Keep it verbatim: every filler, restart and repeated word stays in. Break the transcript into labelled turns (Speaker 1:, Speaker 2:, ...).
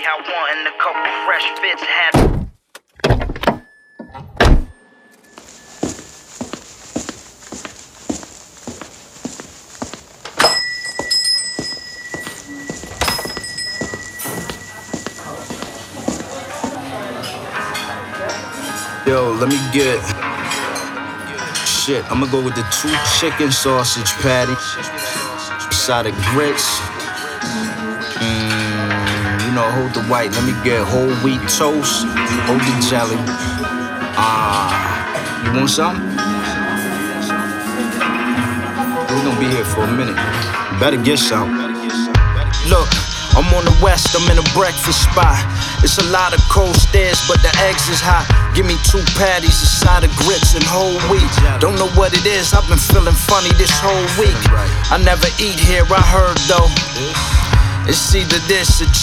Speaker 1: I want and a couple fresh fits had.
Speaker 2: Yo, let me get shit. I'ma go with the two chicken sausage patty, side of grits. Mm, you know, hold the white. Let me get whole wheat toast. Hold the jelly. Ah, uh, you want something? We're gonna be here for a minute. You better get some. Look, I'm on the west. I'm in a breakfast spot. It's a lot of cold stairs, but the eggs is hot. Give me two patties, a side of grits and whole wheat. Don't know what it is, I've been feeling funny this whole week. I never eat here, I heard though. It's either this or